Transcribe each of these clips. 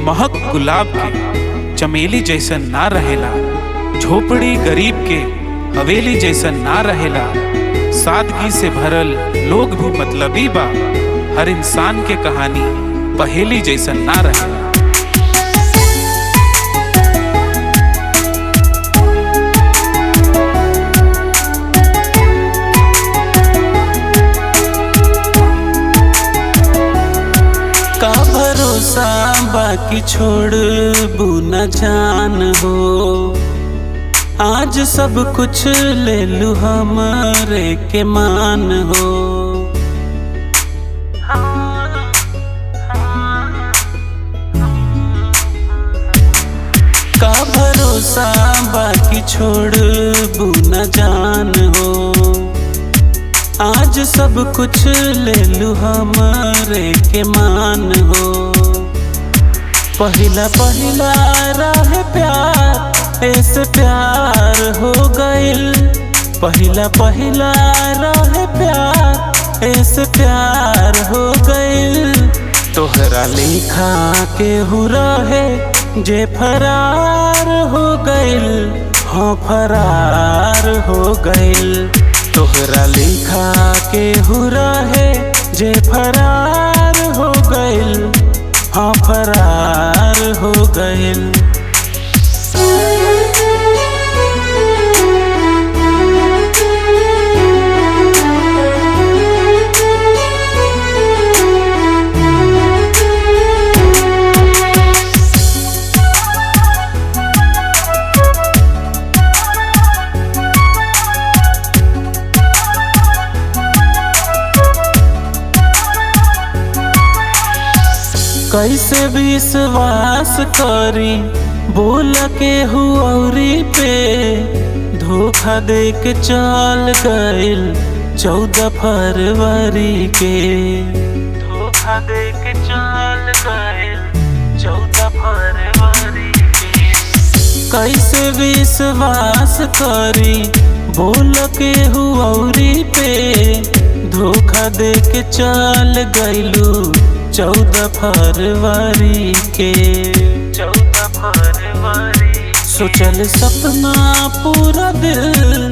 महक गुलाब के चमेली जैसन ना रहेला। झोपड़ी गरीब के हवेली जैसन ना रहेला। सादगी से भरल लोग भी मतलबी बा। हर इंसान के कहानी पहेली जैसन ना रहेला। का भरोसा बाकी छोड़ न जान हो। आज सब कुछ ले लू हमरे के मान हो। का भरोसा बाकी छोड़ न जान हो। आज सब कुछ ले लू हमरे के मान हो। पहिला पहिला राह प्यार ऐसे प्यार हो गइल। पहिला पहिला राह प्यार ऐसे प्यार हो गइल। तोहरा लेखा के हुरा है जे फरार हो गइल। हाँ फरार हो गइल। तोहरा लेखा के हुरा है जे फरार हो गइल। हाँ फरार हो गइल। कैसे विश्वास करी बोल के हुआरी पे। धोखा दे के चल गइल 14 फरवरी के। धोखा दे के चल गइल 14 फरवरी के। कैसे विश्वास करी बोल के हुआरी पे। धोखा दे के चल गइलू 14 फरवरी के। 14 फरवरी सोचल सपना पूरा दिल।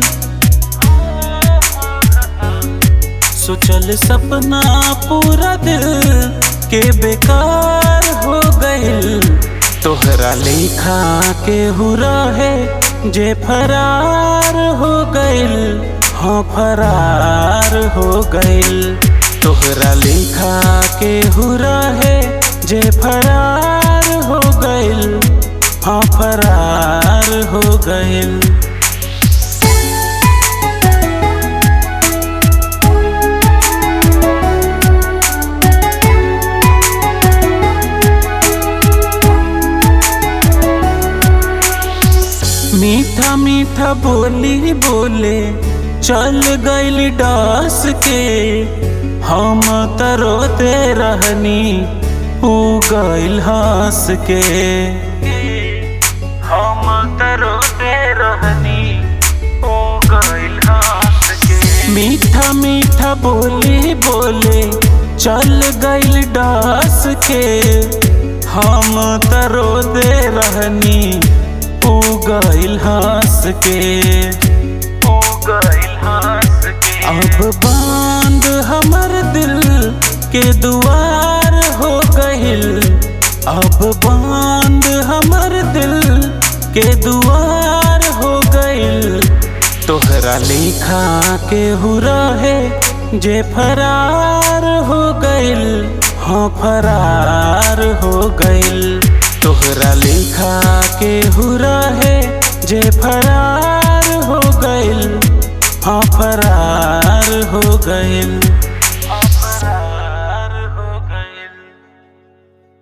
सोचल सपना पूरा दिल के बेकार हो गइल। तोहरा लेखा के हुरा है जे फरार हो गइल। हाँ फरार हो गइल। तोहरा लेखा के हुरा है जे फरार हो गइल। हाँ फरार हो गइल। मीठा मीठा बोली बोले चल गइल डास के। हम तरोते रहनी उ गइल हंस के। हम तरोते रहनी उ गइल हंस के। मीठा मीठा बोली बोले चल गइल डास के। हम तरोते रहनी उ गइल हंस के। उ गइल हंस के। अब बांध हमर दिल के दुआर हो गइल। अब बांध हमर दिल के दुआर हो गइल। तोहरा लेखा के हुरा है जे फरार हो गइल। हाँ फरार हो गइल। तोहरा लेखा के हुरा है जे फरार हो गइल। हाँ फरार हो गइल।